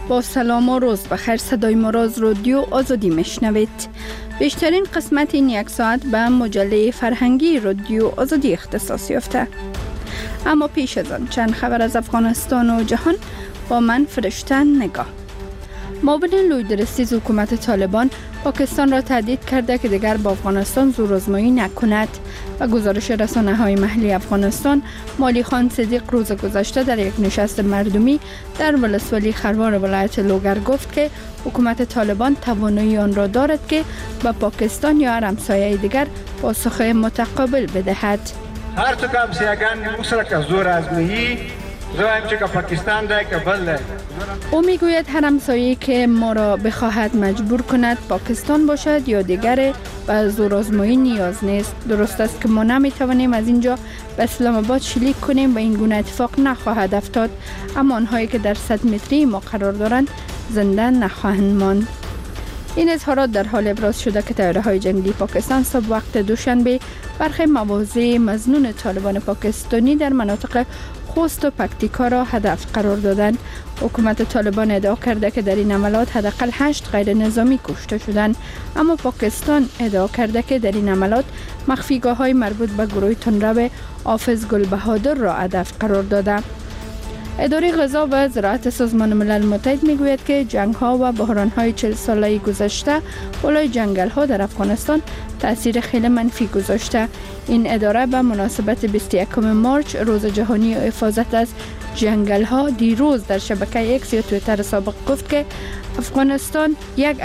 با سلام و روز بخیر، صدای مراز رادیو آزادی میشنوید. بیشترین قسمت این یک ساعت به مجله فرهنگی رادیو آزادی اختصاص یافته. اما پیش از آن چند خبر از افغانستان و جهان با من فرشته نگاه. معاون لویدرسیز حکومت طالبان پاکستان را تهدید کرده که دیگر با افغانستان زورآزمایی نکند. و گزارش رسانه‌های محلی افغانستان، مالی خان صدیق روز گذشته در یک نشست مردمی در ولسوالی خروار ولایت لوگر گفت که حکومت طالبان توانایی آن را دارد که به پاکستان یا هر همسایه دیگر پاسخ متقابل بدهد. هر تو کام سیاگان مسرک زور آزمایی زوایم که پاکستان دای که بله. او میگوید هر همسایه‌ای که ما را بخواهد مجبور کند پاکستان باشد یا دیگر به زورآزمایی نیاز نیست. درست است که ما نمیتوانیم از اینجا به اسلام آباد شلیک کنیم و این گونه اتفاق نخواهد افتاد، اما آنهایی که در 100 متری ما قرار دارند زنده نخواهند ماند. این اظهارات در حال ابراز شده که طیاره‌های جنگی پاکستان صبح وقت دوشنبه برخی مواضع مظنون طالبان پاکستانی در مناطق خوست و پکتیکا را هدف قرار دادند. حکومت طالبان ادعا کرده که در این عملات حداقل 8 غیر نظامی کشته شدند، اما پاکستان ادعا کرده که در این عملات مخفیگاه‌های مربوط به گروه تندرو حافظ گل بهادر را هدف قرار داده. اداره غذا و زراعت سازمان ملل متحد میگوید که جنگ‌ها و بحران‌های 40 ساله گذشته بالای جنگل‌ها در افغانستان تأثیر خیلی منفی گذاشته. این اداره به مناسبت 21 مارچ روز جهانی حفاظت از جنگل‌ها دیروز در شبکه ایکس یا توییتر سابق گفت که افغانستان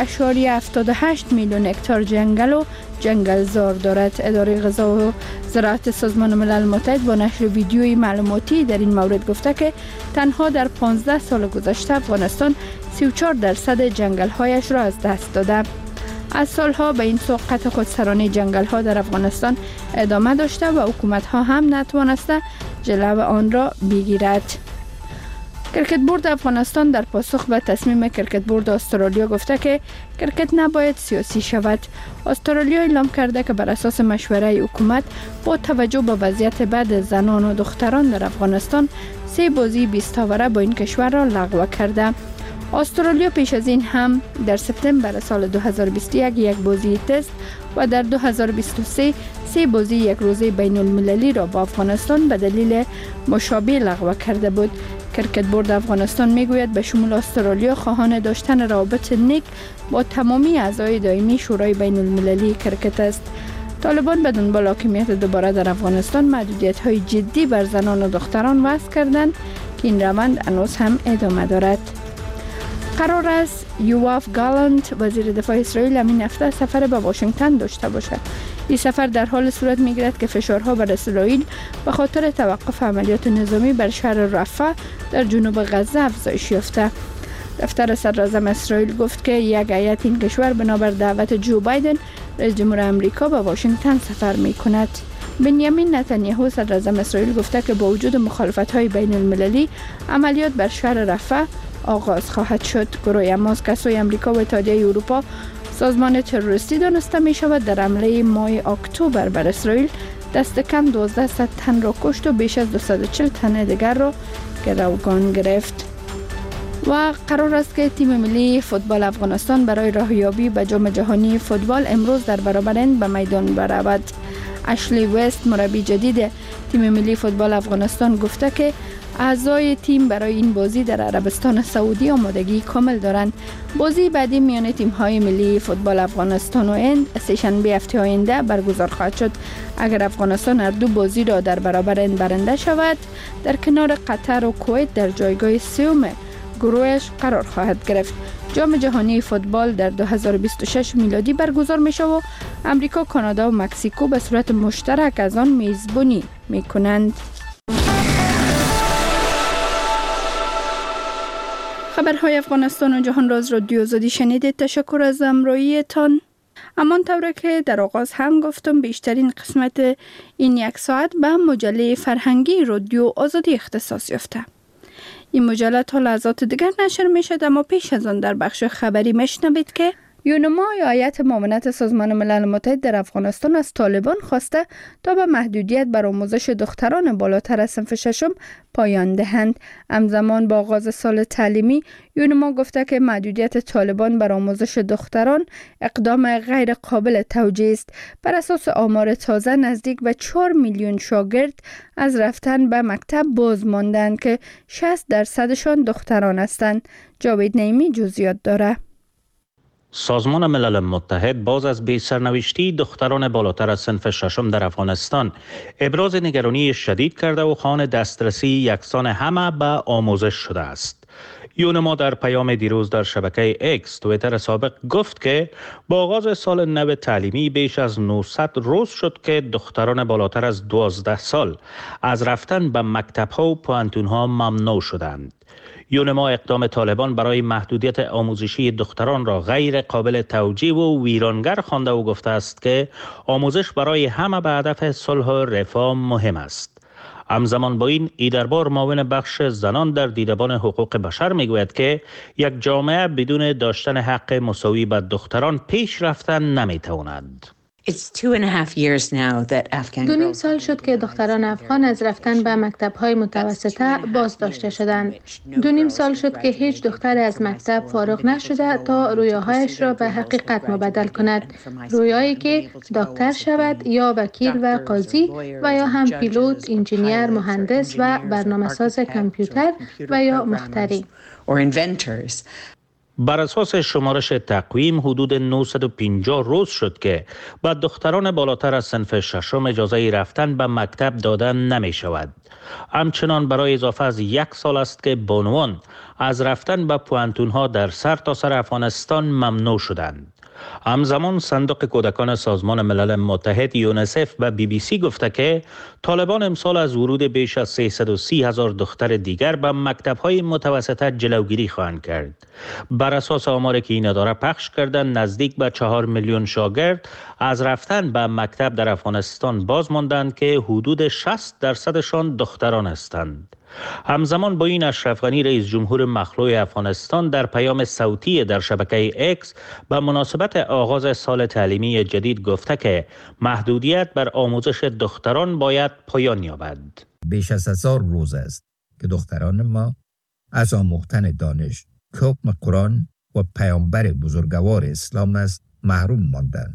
1.78 میلیون هکتار جنگل و جنگلزار دارد. اداره غذا و زراعت سازمان ملل متحد با نشر ویدیوی معلوماتی در این مورد گفته که تنها در 15 سال گذشته افغانستان 34% جنگل‌هایش را از دست داده. از سالها به این سو قطع خودسرانه جنگل‌ها در افغانستان ادامه داشته و حکومت‌ها هم نتوانسته جلو آن را بگیرد. کرکت بورد افغانستان در پاسخ به تصمیم کرکت بورد استرالیا گفته که کرکت نباید سیاسی شود. استرالیا اعلام کرده که بر اساس مشوره حکومت با توجه به وضعیت بد زنان و دختران در افغانستان 3 بازی 20 اوره با این کشور را لغو کرده. استرالیا پیش از این هم در سپتامبر سال 2021 یک بازی تست و در 2023 3 بازی یک روزه بین المللی را با افغانستان به دلیل مشابه لغو کرده بود. کرکت بورد افغانستان میگوید به شمول استرالیا خواهان داشتن روابط نیک با تمامی اعضای دائمی شورای بین المللی کرکت است. طالبان به دنبال حاکمیت دوباره در افغانستان محدودیت‌های جدی بر زنان و دختران وضع کردند که این روند هنوز هم ادامه دارد. قرار است یواف گالانت وزیر دفاع اسرائیل همین هفته سفر به واشنگتن داشته باشد. این سفر در حال صورت میگیرد که فشارها بر اسرائیل به خاطر توقف عملیات نظامی بر شهر رفح در جنوب غزه افزایش یافته. دفتر صدراعظم اسرائیل گفت که یک هیئت این کشور بنابر دعوت جو بایدن رئیس جمهور آمریکا به واشنگتن سفر میکند. بنیامین نتانیاهو صدراعظم اسرائیل گفته که با وجود مخالفت‌های بین المللی عملیات بر شهر رفح آغاز خواهد شد. گروه حماس که سوی آمریکا و اتحادیه اروپا سازمان تروریستی دانسته می شود در حمله ماه اکتبر بر اسرائیل دست کم 1200 تن را کشت و بیش از 240 تن دیگر را گروگان گرفت. و قرار است که تیم ملی فوتبال افغانستان برای راهیابی به جام جهانی فوتبال امروز در برابر هند به میدان برود. اشلی وست مربی جدید تیم ملی فوتبال افغانستان گفته که اعضای تیم برای این بازی در عربستان سعودی آمادگی کامل دارند. بازی بعدی میان تیم‌های ملی فوتبال افغانستان و هند سه‌شنبه هفته آینده برگزار خواهد شد. اگر افغانستان هر دو بازی را در برابر هند برنده شود، در کنار قطر و کویت در جایگاه سوم گروهش قرار خواهد گرفت. جام جهانی فوتبال در 2026 میلادی برگزار می شود و امریکا، کانادا و مکزیکو به صورت مشترک از آن میزبانی می کنند. خبرهای افغانستان و جهان راز رادیو آزادی شنیدید. تشکر از همراهیتان. همان طوری که در آغاز هم گفتم بیشترین قسمت این یک ساعت به مجله فرهنگی رادیو آزادی اختصاص یافته. این مجله تا لحظات دیگر نشر می شد، اما پیش از آن در بخش خبری میشنوید که یونما یا هیئت معاونت سازمان ملل متحد در افغانستان از طالبان خواسته تا به محدودیت بر آموزش دختران بالاتر از صنف ششم پایان دهند. همزمان با آغاز سال تعلیمی، یونما گفته که محدودیت طالبان بر آموزش دختران اقدام غیر قابل توجیه است. بر اساس آمار تازه نزدیک به 4 میلیون شاگرد از رفتن به مکتب باز ماندند که 60% دختران هستند. جاوید نعیمی جزئیات داره. سازمان ملل متحد باز از بی سرنوشتی دختران بالاتر از صنف ششم در افغانستان ابراز نگرانی شدید کرده و خواهان دسترسی یکسان همه به آموزش شده است. یونما در پیام دیروز در شبکه اکس توییتر سابق گفت که با آغاز سال نو تعلیمی بیش از 900 روز شد که دختران بالاتر از 12 سال از رفتن به مکتب‌ها و پوانتون‌ها ممنوع شدند. یونما اقدام طالبان برای محدودیت آموزشی دختران را غیر قابل توجیه و ویرانگر خوانده و گفته است که آموزش برای همه به هدف صلح و رفاه مهم است. همزمان با این ایدربار معاون بخش زنان در دیدبان حقوق بشر میگوید که یک جامعه بدون داشتن حق مساوی به دختران پیش رفتن نمیتواند. 2.5 سال شد که دختران افغان از رفتن به مکتب‌های متوسطه باز داشته شدند. 2.5 سال شد که هیچ دختر از مکتب فارغ نشده تا رویاهایش را به حقیقت مبدل کند. رویایی که دکتر شود یا وکیل و قاضی و یا هم پیلوت، انجینیر، مهندس و برنامه‌ساز کامپیوتر و یا مخترع. بر اساس شمارش تقویم حدود 950 روز شد که به دختران بالاتر از صنف ششم اجازه رفتن به مکتب داده نمی شود. همچنان برای اضافه از 1 سال است که بانوان از رفتن به پوانتون‌ها در سرتاسر افغانستان ممنوع شدند. همزمان صندوق کودکان سازمان ملل متحد یونیسف و BBC گفته که طالبان امسال از ورود بیش از 330,000 دختر دیگر به مکتب‌های متوسطه جلوگیری خواهند کرد. بر اساس آماری که این اداره پخش کردند نزدیک به 4 میلیون شاگرد از رفتن به مکتب در افغانستان باز ماندند که حدود 60% دختران هستند. همزمان با این اشرف غنی رئیس جمهور مخلوع افغانستان در پیام صوتی در شبکه اکس به مناسبت آغاز سال تعلیمی جدید گفته که محدودیت بر آموزش دختران باید پایان یابد. بیش از 1000 روز است که دختران ما از آموختن دانش که حکم قرآن و پیامبر بزرگوار اسلام است محروم ماندند.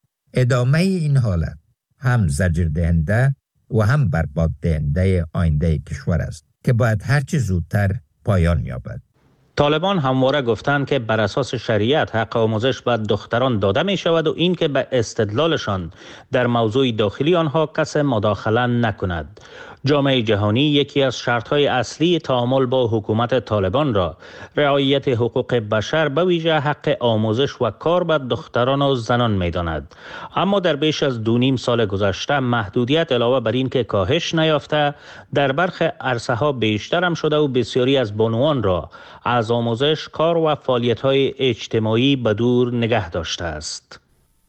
ادامه این حالت هم زجر دهنده و هم برباد دهنده آینده کشور است که باید هرچه زودتر پایان یابد. طالبان همواره گفتند که بر اساس شریعت حق آموزش به دختران داده می شود و این که به استدلالشان در موضوع داخلی آنها کس مداخله نکند. جامعه جهانی یکی از شرطهای اصلی تعامل با حکومت طالبان را رعایت حقوق بشر به ویژه حق آموزش و کار به دختران و زنان می داند. اما در بیش از 2.5 سال گذشته محدودیت علاوه بر این که کاهش نیافته در برخی عرصه ها بیشتر هم شده و بسیاری از بانوان را از آموزش، کار و فعالیت‌های اجتماعی به دور نگه داشته است.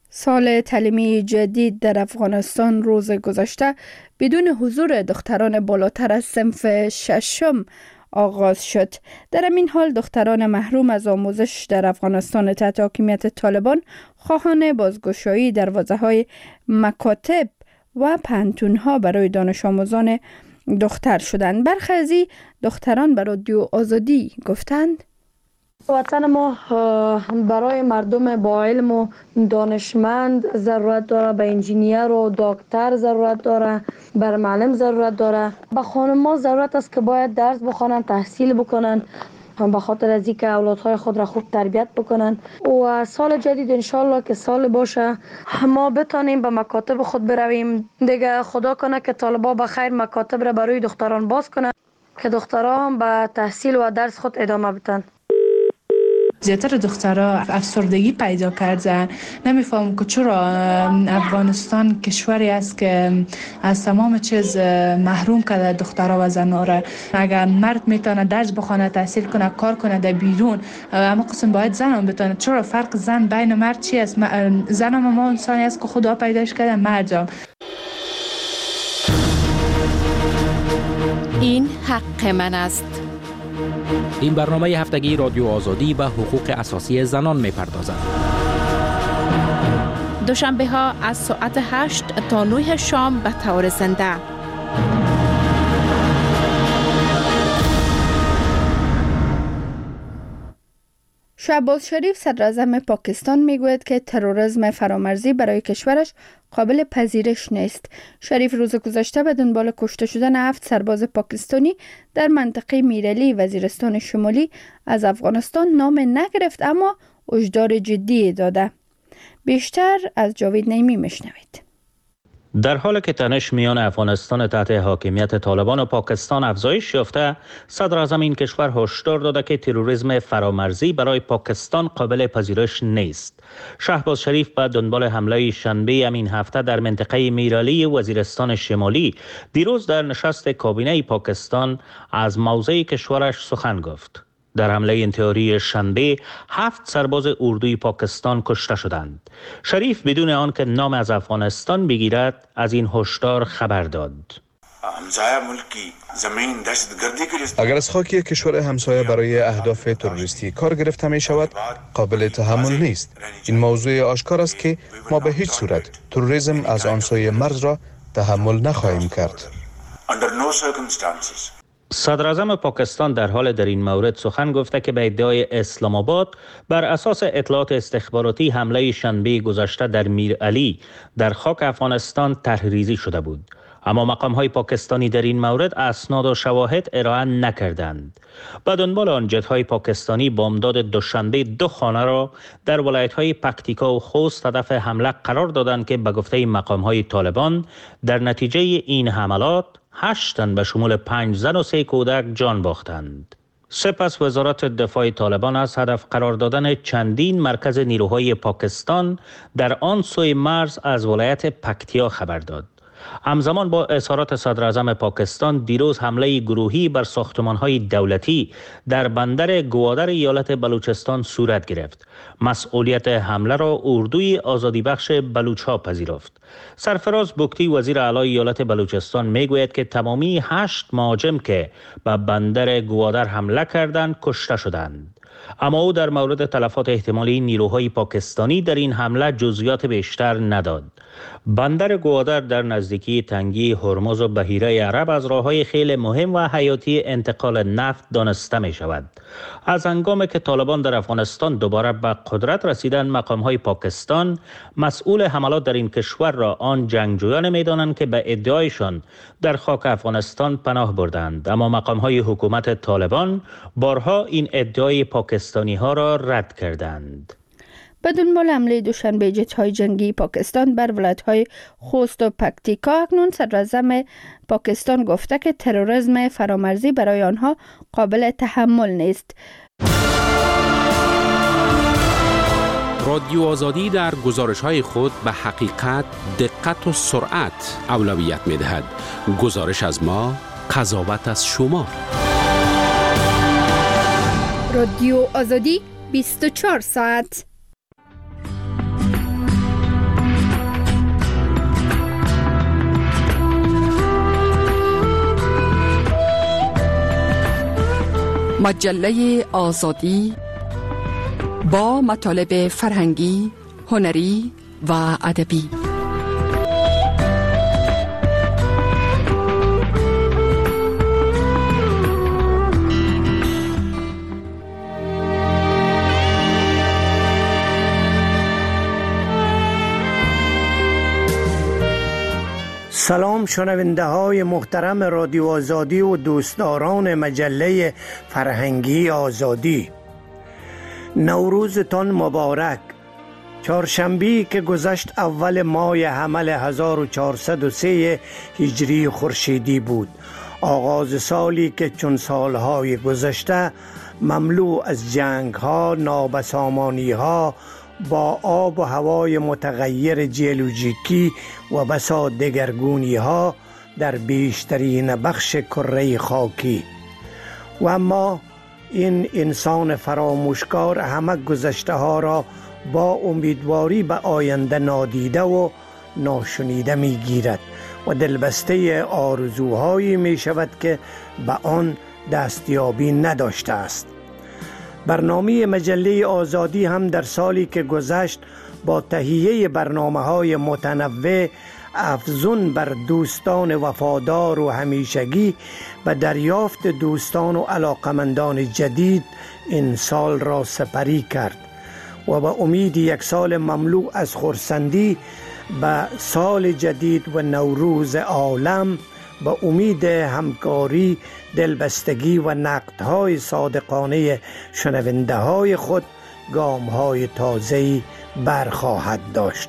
سال تعلیمی جدید در افغانستان روز گذشته بدون حضور دختران بالاتر از صنف ششم آغاز شد. در این حال دختران محروم از آموزش در افغانستان تحت حاکمیت طالبان خواهان بازگشایی دروازه‌های مکاتب و پانتون‌ها برای دانش آموزان دختر شدند. برخی از دختران به رادیو آزادی گفتند وطن ما برای مردم با علم و دانشمند ضرورت داره، به انجینیر و دکتر ضرورت داره، بر معلم ضرورت داره. به خانم‌ها ضرورت است که باید درس بخوانند، تحصیل بکنند به خاطر از اینکه اولادهای خود را خوب تربیت بکنند و سال جدید انشالله که سال باشه ما بتانیم به مکاتب خود برویم. دیگه خدا کنه که طالبا به خیر مکاتب را برای دختران باز کنند که دختران به تحصیل و درس خود ادامه بدن. زیادتر دخترها افسردگی پیدا کردن. نمیفهمم که چرا افغانستان کشوری است که از تمام چیز محروم کرده دخترها و زنها را. اگر مرد میتونه درس بخونه، تحصیل کنه، کار کنه در بیرون، اما قسم باید زن هم بتونه. چرا فرق زن بین مرد چی است؟ زن هم ما انسانی است که خدا پیداش کرده، مرد هم. این حق من است. این برنامه هفتگی رادیو آزادی به حقوق اساسی زنان می‌پردازد. دوشنبه ها از ساعت 8 تا 9 شام به طور زنده. شهباز شریف صدر اعظم پاکستان میگوید که تروریسم فرامرزی برای کشورش قابل پذیرش نیست. شریف روز گذشته به دنبال کشته شدن 7 سرباز پاکستانی در منطقه میرعلی وزیرستان شمالی از افغانستان نام نگرفت، اما هشدار جدی داده. بیشتر از جاوید نعیمی میشنوید. در حالی که تنش میان افغانستان تحت حاکمیت طالبان و پاکستان افزایش یافته، صدر اعظم این کشور هشدار داده که تروریسم فرامرزی برای پاکستان قابل پذیرش نیست. شهباز شریف به دنبال حمله شنبه این هفته در منطقه میرعلی وزیرستان شمالی دیروز در نشست کابینه پاکستان از موضع کشورش سخن گفت. در حمله انتحاری شنبه 7 سرباز اردوی پاکستان کشته شدند. شریف بدون آنکه نام از افغانستان بگیرد از این هشدار خبر داد. اگر از خاکی کشور همسایه برای اهداف تروریستی کار گرفته می شود، قابل تحمل نیست. این موضوع آشکار است که ما به هیچ صورت تروریسم از آن سوی مرز را تحمل نخواهیم کرد. صدر اعظم پاکستان در این مورد سخن گفته که به ادعای اسلام آباد بر اساس اطلاعات استخباراتی حمله شنبه گذشته در میرعلی در خاک افغانستان طرحریزی شده بود، اما مقام‌های پاکستانی در این مورد اسناد و شواهد ارائه نکردند. به دنبال آن جت‌های پاکستانی بامداد دوشنبه 2 خانه را در ولایت‌های پکتیکا و خوست هدف حمله قرار دادند که به گفته مقام‌های طالبان در نتیجه این حملات 8 تن به شمول 5 زن و 3 کودک جان باختند. سپس وزارت دفاع طالبان از هدف قرار دادن چندین مرکز نیروهای پاکستان در آن سوی مرز از ولایت پکتیا خبر داد. همزمان با اظهارات صدر اعظم پاکستان دیروز حمله گروهی بر ساختمان‌های دولتی در بندر گوادر ایالت بلوچستان صورت گرفت. مسئولیت حمله را اردوی آزادی بخش بلوچ‌ها پذیرفت. سرفراز بگتی وزیر اعلی ایالت بلوچستان میگوید که تمامی 8 مهاجم که به بندر گوادر حمله کردند کشته شدند. اما او در مورد تلفات احتمالی نیروهای پاکستانی در این حمله جزئیات بیشتر نداد. بندر گوادر در نزدیکی تنگی هرمز و بحیره عرب از راه‌های خیلی مهم و حیاتی انتقال نفت دانسته می شود. از هنگامی که طالبان در افغانستان دوباره به قدرت رسیدند، مقام‌های پاکستان مسئول حملات در این کشور را آن جنگجویان می‌دانند که به ادعایشان در خاک افغانستان پناه بردند، اما مقام‌های حکومت طالبان بارها این ادعای پاکستانی‌ها را رد کردند. به دنبال حمله دوشنبه جت‌های جنگی پاکستان بر ولایت‌های خوست و پکتیکا، اکنون صدر اعظم پاکستان گفته که تروریسم فرامرزی برای آنها قابل تحمل نیست. رادیو آزادی در گزارش‌های خود به حقیقت، دقت و سرعت اولویت می‌دهد. گزارش از ما، قضاوت از شما. رادیو آزادی 24 ساعت. مجله آزادی با مطالب فرهنگی، هنری و ادبی. سلام شنونده های محترم رادیو آزادی و دوستداران مجله فرهنگی آزادی، نوروزتان مبارک. چهارشنبه که گذشت اول ماه حمل 1403 هجری خورشیدی بود. آغاز سالی که چون سالهای گذشته مملو از جنگ‌ها، نابسامانی‌ها، با آب و هوای متغیر جیولوژیکی و بسا دگرگونی‌ها در بیشترین بخش کره خاکی. و اما این انسان فراموشکار همه گذشته ها را با امیدواری به آینده نادیده و ناشنیده می گیرد و دلبسته آرزوهایی می شود که به آن دستیابی نداشته است. برنامه مجله آزادی هم در سالی که گذشت با تهیه برنامه‌های متنوع افزون بر دوستان وفادار و همیشگی و دریافت دوستان و علاقمندان جدید این سال را سپری کرد و به امید یک سال مملو از خرسندی به سال جدید و نوروز عالم، به امید همکاری، دلبستگی و نقدهای صادقانه شنونده های خود گام‌های تازه‌ای برخواهد داشت.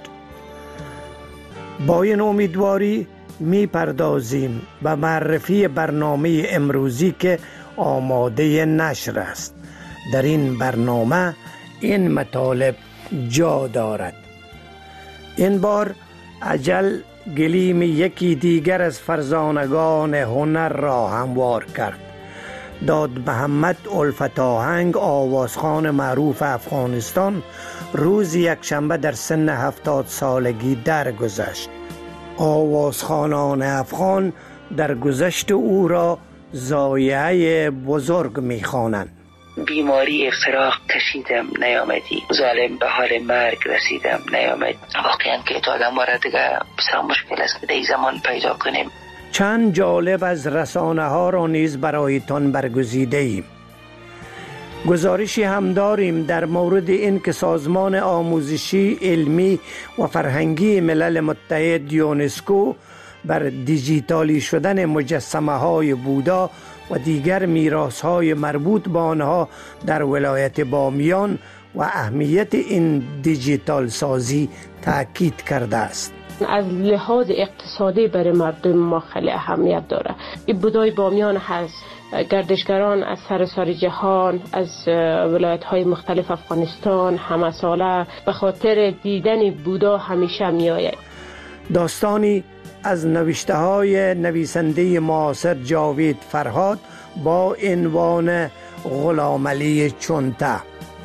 با این امیدواری می پردازیم به معرفی برنامه امروزی که آماده نشر است. در این برنامه این مطالب جا دارد. این بار اجل گلیم یکی دیگر از فرزانگان هنر را هموار کرد. داد محمد الفت آهنگ، آوازخوان معروف افغانستان، روز یکشنبه در سن 70 سالگی درگذشت. آوازخوانان افغان در گذشت او را ضایعه بزرگ می‌خوانند. بیماری افتراق کشیدم نیامدی، ظالم به حال مرگ رسیدم نیامد. واقعا که تا آدم را دیگه بسیار مشکل است که در زمان پیدا کنیم. چند جالب از رسانه ها را نیز برایتان برگزیده ایم. گزارشی هم داریم در مورد این که سازمان آموزشی، علمی و فرهنگی ملل متحد یونسکو بر دیجیتالی شدن مجسمه های بودا و دیگر میراث های مربوط به آنها در ولایت بامیان و اهمیت این دیجیتال سازی تاکید کرده است. از لحاظ اقتصادی برای مردم ما خیلی اهمیت داره. این بودای بامیان هست، گردشگران از سراسر جهان، از ولایت های مختلف افغانستان همه ساله به خاطر دیدن بودا همیشه می آید. داستانی از نوشته های نویسنده معاصر جاوید فرهاد با عنوان غلامعلی چونته.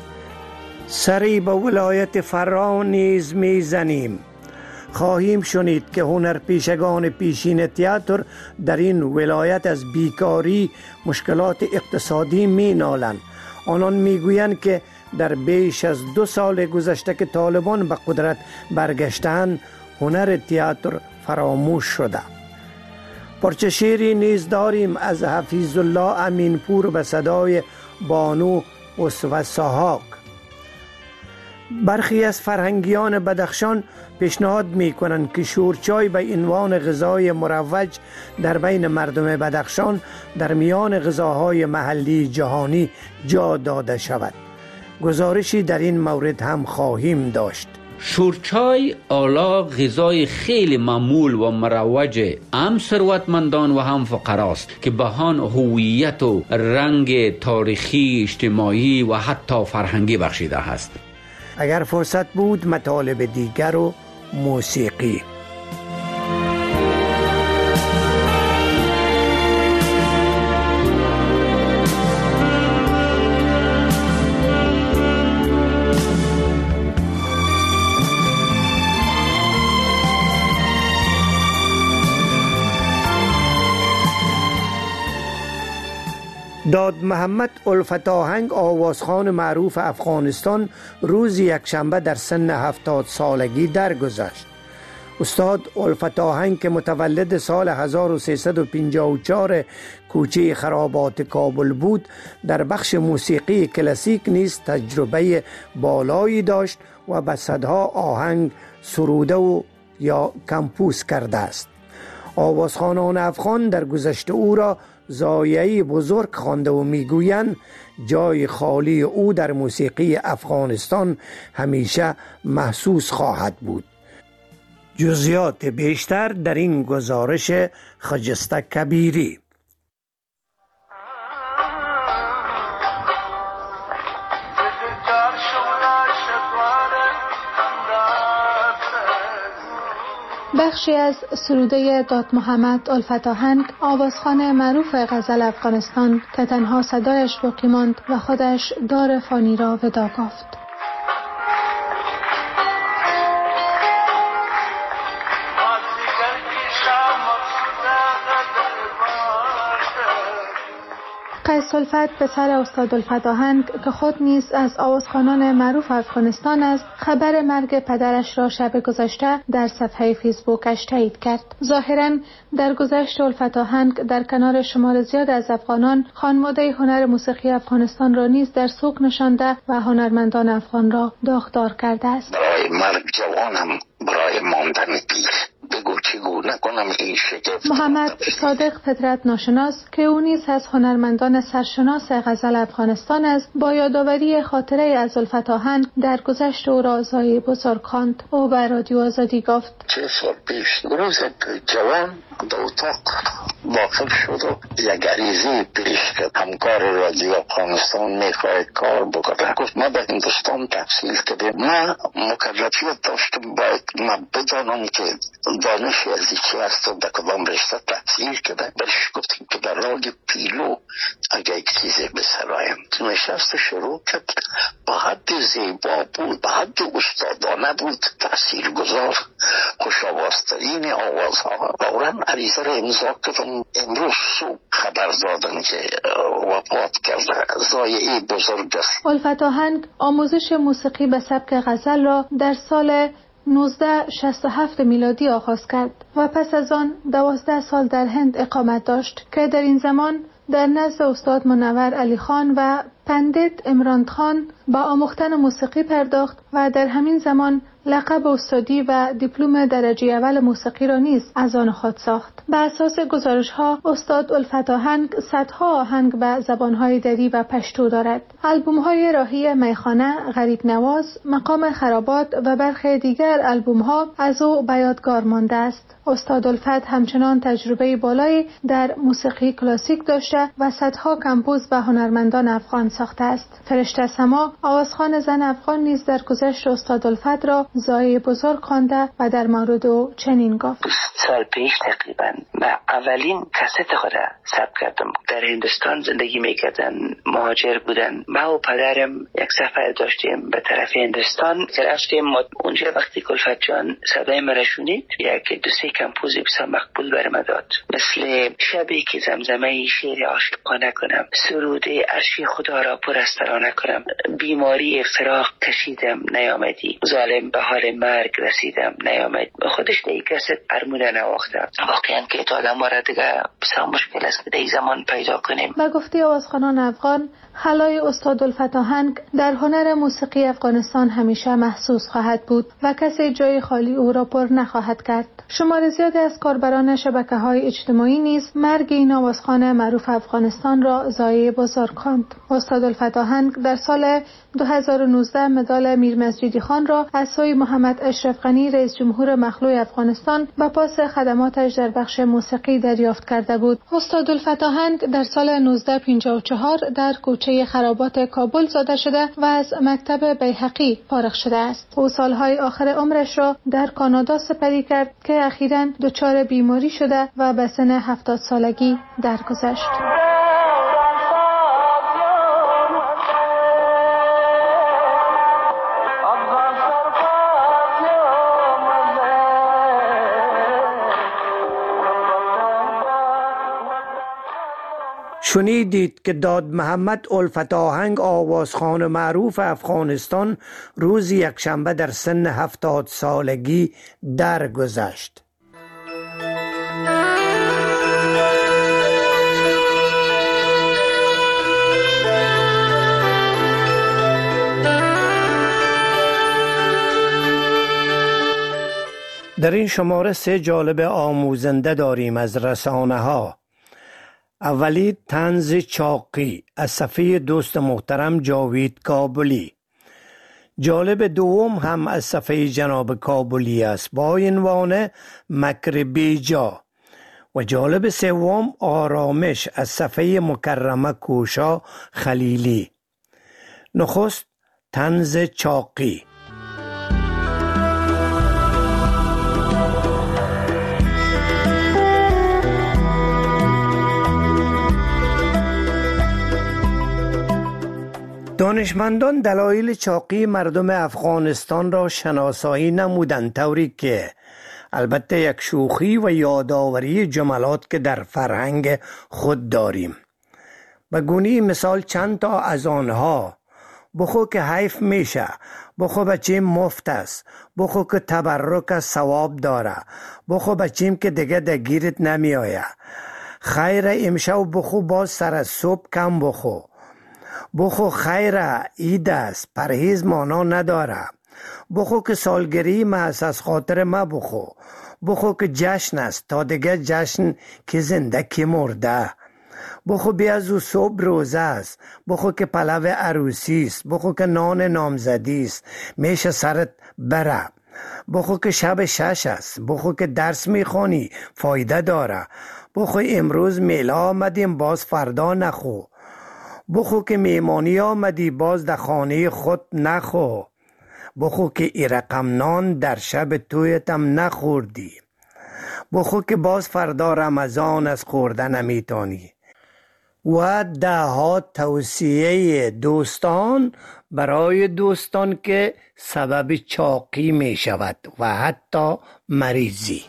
سری به ولایت فرا نیز می زنیم. خواهیم شنید که هنرپیشگان پیشین تئاتر در این ولایت از بیکاری، مشکلات اقتصادی می نالند. آنان می گویند که در بیش از 2 سال گذشته که طالبان به قدرت برگشتند، هنر تئاتر فراموش شده. پارچه شعری نیز داریم از حفیظ الله امینپور به صدای بانو اسوه ساحاک. برخی از فرهنگیان بدخشان پیشنهاد می کنند که شورچای به عنوان غذای مروج در بین مردم بدخشان در میان غذاهای محلی جهانی جا داده شود. گزارشی در این مورد هم خواهیم داشت. شورچای آلا غذای خیلی معمول و مروج هم ثروتمندان و هم فقراست که به آن هویت و رنگ تاریخی، اجتماعی و حتی فرهنگی بخشیده است. اگر فرصت بود مطالب دیگر و موسیقی. داد محمد الفت آهنگ، آوازخوان معروف افغانستان، روز یکشنبه در سن 70 سالگی درگذشت. استاد الفت آهنگ که متولد سال 1354 کوچه خرابات کابل بود، در بخش موسیقی کلاسیک نیز تجربه بالایی داشت و به صدها آهنگ سروده و یا کمپوز کرده است. آوازخوانان افغان در گذشته او را ضایعه بزرگ خوانده و میگویند جای خالی او در موسیقی افغانستان همیشه محسوس خواهد بود. جزئیات بیشتر در این گزارش خجسته کبیری. بخشی از سروده داد محمد الفت آهنگ، آوازخوان معروف غزل افغانستان که تنها صدایش باقی ماند و خودش دار فانی را وداع گفت. قیس الفت پسر استاد الفت آهنگ که خود نیز از آوازخوانان معروف افغانستان است، خبر مرگ پدرش را شب گذشته در صفحه فیسبوکش تایید کرد. ظاهراً در گذشت الفت آهنگ در کنار شمار زیاد از افغانان خانواده هنر موسیقی افغانستان را نیز در سوق نشانده و هنرمندان افغان را داغدار کرده است. برای مرگ جوانم، برای ماندن پیر، بگو چگونه کنم این شگفت. محمد صادق فطرت ناشناس که او نیز از هنرمندان سرشناس غزل افغانستان است، با یادآوری خاطره از الفت آهنگ در گذشت او را زایی بزرگ خواند. او به رادیو آزادی گفت: 3 سال پیش روز جوان در اتاق داخل شد و یک عریضه پیش کرد. همکار رادیو افغانستان میخواد کار بکنه. گفت ما به هندوستان تحصیل کردیم، ما مکلفیت داشتم باید ما بدانم که دانش از چی هست و در کدام رشته تحصیل کرده. برش گفتیم که در راگ پیلو اگه یک چیزی بسرایم. نشست شروع کرد، با حد زیبا بود، با حد استادانه بود، تحصیل گذار، خوش آوازترین آوازها. فوراً عریضه را امضا کردم. امروز صبح خبر دادن که وفات کرده. ضایعه بزرگ است. الفت آهنگ آموزش موسیقی به سبک غزل را در سال 1967 میلادی آغاز کرد و پس از آن 12 سال در هند اقامت داشت که در این زمان در نزد استاد منور علی خان و پندیت عمران خان با آموختن موسیقی پرداخت و در همین زمان لقب استادی و دیپلم درجه اول موسیقی را نیز از آن خود ساخت. بر اساس گزارش‌ها استاد الفت آهنگ صدها آهنگ به زبان‌های دری و پشتو دارد. آلبوم‌های راهی میخانه، غریب نواز، مقام خرابات و برخی دیگر آلبوم‌ها از او به یادگار مانده است. استاد الفت همچنان تجربه بالایی در موسیقی کلاسیک داشته و صدها کمپوز به هنرمندان افغان ساخته است. فرشته سما، آوازخوان زن افغان نیز در گذشت استاد الفت را زایی بزرگ خوانده و در مورد او چنین گفت: 20 سال پیش تقریبا من اولین کست خود را ثبت کردم. در هندوستان زندگی میکردن، مهاجر بودن. ما و پدرم یک سفر داشتیم به طرف هندوستان که رفتیم. اونجا وقتی الفت جان صدای مرا شنید، یک 2-3 کمپوز بسیار مقبول برام داد، مثل شبی که زمزمه شعر عاشقانه کنم، سرود عرش خدا را پر از ترانه کنم، بیماری فراق کشیدم نیامدی، ظالم به حال مرگ رسیدم نیامد. خودش دیگه کسی ارمونه نواخته. واقعا که تا آدم را دیگه بسیار مشکل است که در زمان پیدا کنیم. به گفته آوازخوانان افغان، خلای استاد الفت آهنگ در هنر موسیقی افغانستان همیشه محسوس خواهد بود و کسی جای خالی او را پر نخواهد کرد. شمار زیادی از کاربران شبکه‌های اجتماعی نیز مرگ این آوازخوان معروف افغانستان را ضایعه بزرگ خواند. استاد الفت آهنگ در سال 2019 مدال میر مسجدی خان را از سوی محمد اشرف غنی رئیس جمهور مخلوع افغانستان به پاس خدماتش در بخش موسیقی دریافت کرده بود. استاد الفت آهنگ در سال 1954 در کوچه خرابات کابل زاده شده و از مکتب بیهقی فارغ شده است. او سالهای آخر عمرش را در کانادا سپری کرد که اخیراً دچار بیماری شده و به سن 70 سالگی درگذشت. شنیدید که داد محمد الفت آهنگ آوازخوان معروف افغانستان روز یکشنبه در سن 70 سالگی درگذشت. در این شماره 3 جالب آموزنده داریم از رسانه ها. اولی طنز چاقی از صفحه دوست محترم جاوید کابلی. جالب دوم هم از صفحه جناب کابلی است با عنوان مکر بیجا و جالب سوم آرامش از صفحه مکرمه کوشا خلیلی. نخست طنز چاقی. دانشمندان دلایل چاقی مردم افغانستان را شناسایی نمودند، طوری که البته یک شوخی و یادآوری جملات که در فرهنگ خود داریم. به گونی مثال چند تا از آنها: بخو که حیف میشه، بخو بچیم مفت است، بخو که تبرک ثواب داره، بخو بچیم که دیگه دگیرت نمی آیه، خیر امشب بخو باز سر از صبح کم بخو، بخو خیر عید است پرهیز مانا نداره، بخو که سالگری ما است از خاطر ما بخو، بخو که جشن است تا دیگه جشن که زنده که مرده، بخو بیازو صبح روزه است، بخو که پلو عروسی است، بخو که نان نامزدی است میشه سرت بره، بخو که شب 6 است، بخو که درس میخونی فایده داره، بخو امروز میله آمدیم باز فردا نخو، بخو که میمانی آمدی باز در خانه خود نخو، بخو که ای رقم نان در شب تویتم نخوردی، بخو که باز فردا رمضان از خورده نمیتانی. و ده ها توصیه دوستان برای دوستان که سبب چاقی می شود و حتی مریضی.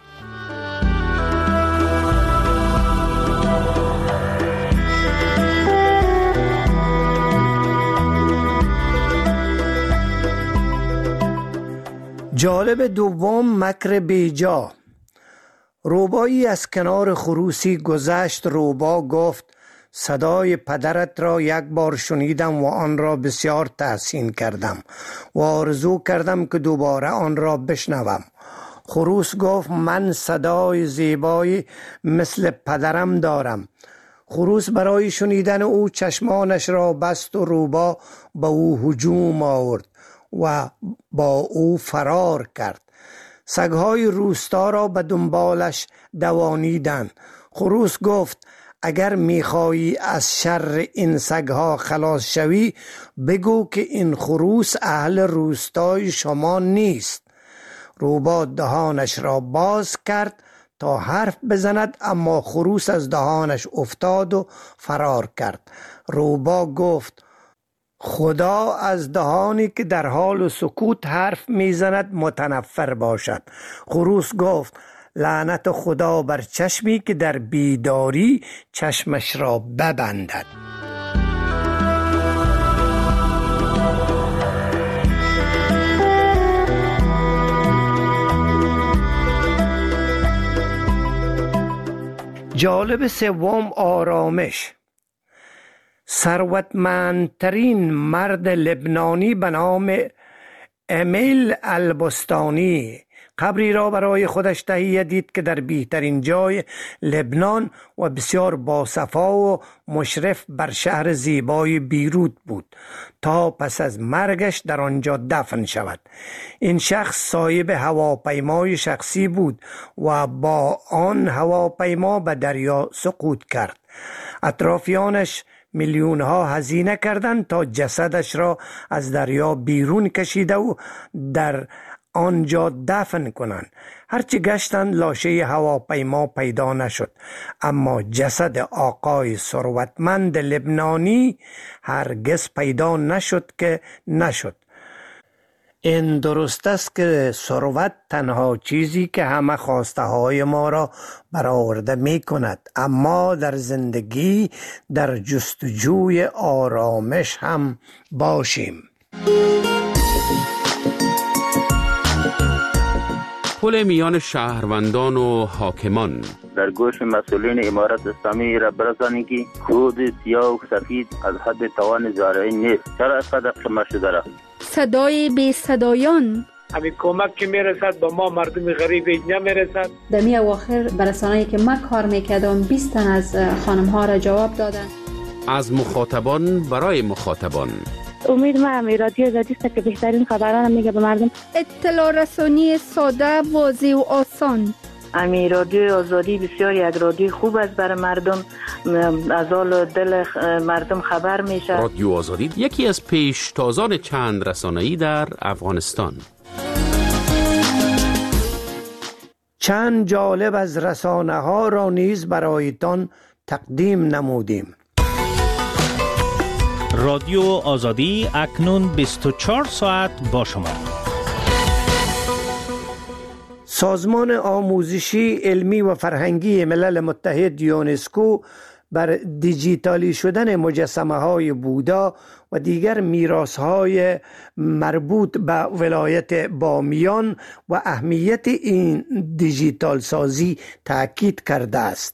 جالب دوم، مکر بیجا. روبایی از کنار خروسی گذشت. روبا گفت: صدای پدرت را یک بار شنیدم و آن را بسیار تحسین کردم و آرزو کردم که دوباره آن را بشنوم. خروس گفت: من صدای زیبایی مثل پدرم دارم. خروس برای شنیدن او چشمانش را بست و روبا به او هجوم آورد و با او فرار کرد. سگهای روستا را به دنبالش دوانیدند. خروس گفت: اگر میخوایی از شر این سگها خلاص شوی، بگو که این خروس اهل روستای شما نیست. روبا دهانش را باز کرد تا حرف بزند، اما خروس از دهانش افتاد و فرار کرد. روبا گفت: خدا از دهانی که در حال سکوت حرف میزند متنفر باشد. خروس گفت: لعنت خدا بر چشمی که در بیداری چشمش را ببندد. جالب سوم، آرامش. ثروتمندترین مرد لبنانی به نام امیل البستانی قبری را برای خودش تهیه دید که در بهترین جای لبنان و بسیار باصفا و مشرف بر شهر زیبای بیروت بود تا پس از مرگش در آنجا دفن شود. این شخص صاحب هواپیمای شخصی بود و با آن هواپیما به دریا سقوط کرد. اطرافیانش میلیون ها هزینه کردند تا جسدش را از دریا بیرون کشیده و در آنجا دفن کنند. هرچی گشتند لاشه هواپیما پیدا نشد، اما جسد آقای ثروتمند لبنانی هرگز پیدا نشد که نشد. این درست است که ثروت تنها چیزی که همه خواسته های ما را برآورده می کند، اما در زندگی در جستجوی آرامش هم باشیم. پل میان شهروندان و حاکمان. در گوش مسئولین امارت اسلامی را برسانید که کود سیاه و سفید از حد توان زارعی نیست. چرا اینقدر شما شده را؟ صدای بی صدایان. همین کمک که میرسد به ما مردم غریب نمیرسد. دمی اواخر برسانه‌ای که ما کار میکردم 20 تن از خانم ها را جواب دادن. از مخاطبان برای مخاطبان. امید ما همی رادیو آزادی است که بهترین خبران میگه به مردم. اطلاع رسانی ساده، واضح و آسان. امی رادیو آزادی بسیار یک رادیو خوب است برای مردم، از حال دل مردم خبر میشه. رادیو آزادی یکی از پیشتازان چند رسانه‌ای در افغانستان. چند جالب از رسانه ها را نیز برایتان تقدیم نمودیم. رادیو آزادی اکنون 24 ساعت با شما. سازمان آموزشی، علمی و فرهنگی ملل متحد یونسکو بر دیجیتالی شدن مجسمه های بودا و دیگر میراث های مربوط به ولایت بامیان و اهمیت این دیجیتال سازی تاکید کرده است.